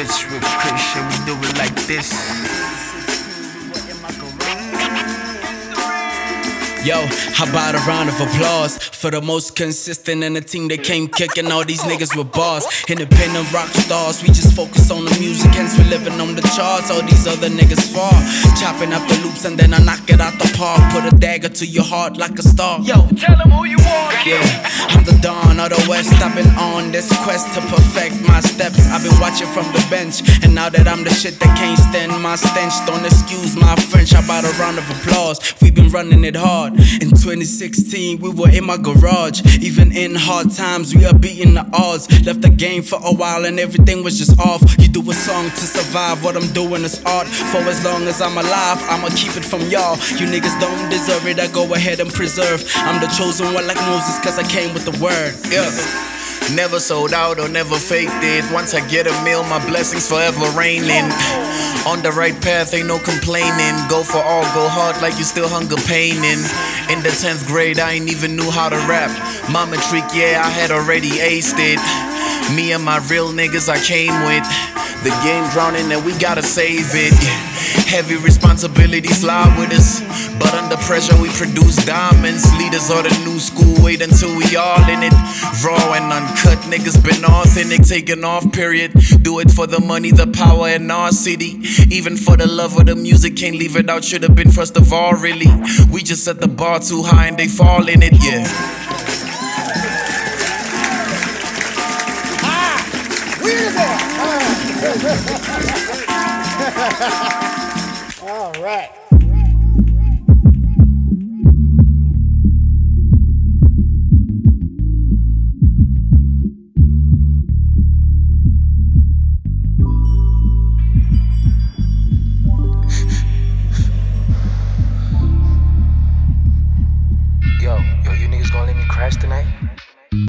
Rich with Chris, and we do it like this. Yo, how about a round of applause for the most consistent and the team that came kicking all these niggas with bars. Independent rock stars, we just focus on the music, hence we living on the charts. All these other niggas fall, chopping up the loops and then I knock it out the park. Put a dagger to your heart like a star. Yo, tell them who you are. Yeah, I'm the dawn of the west. I've been on this quest to perfect my steps. I've been watching from the bench, and now that I'm the shit that can't stand my stench, don't excuse my French. How about a round of applause? We've been running it hard. In 2016, we were in my garage. Even in hard times, we are beating the odds. Left the game for a while and everything was just off. You do a song to survive, what I'm doing is art. For as long as I'm alive, I'ma keep it from y'all. You niggas don't deserve it, I go ahead and preserve. I'm the chosen one like Moses, cause I came with the word. Yeah. Never sold out or never faked it. Once I get a meal, my blessings forever raining. On the right path, ain't no complaining. Go for all, go hard like you still hunger paining. In the 10th grade, I ain't even knew how to rap. Mama trick, yeah, I had already aced it. Me and my real niggas I came with. The game drowning and we gotta save it. Heavy responsibilities lie with us, but under pressure we produce diamonds. Leaders of the new school, wait until we all in it. Raw and uncut, niggas been authentic, taking off, period. Do it for the money, the power in our city. Even for the love of the music, can't leave it out, should've been first of all, really. We just set the bar too high and they fall in it, yeah. All right. Yo, you niggas gonna let me crash tonight?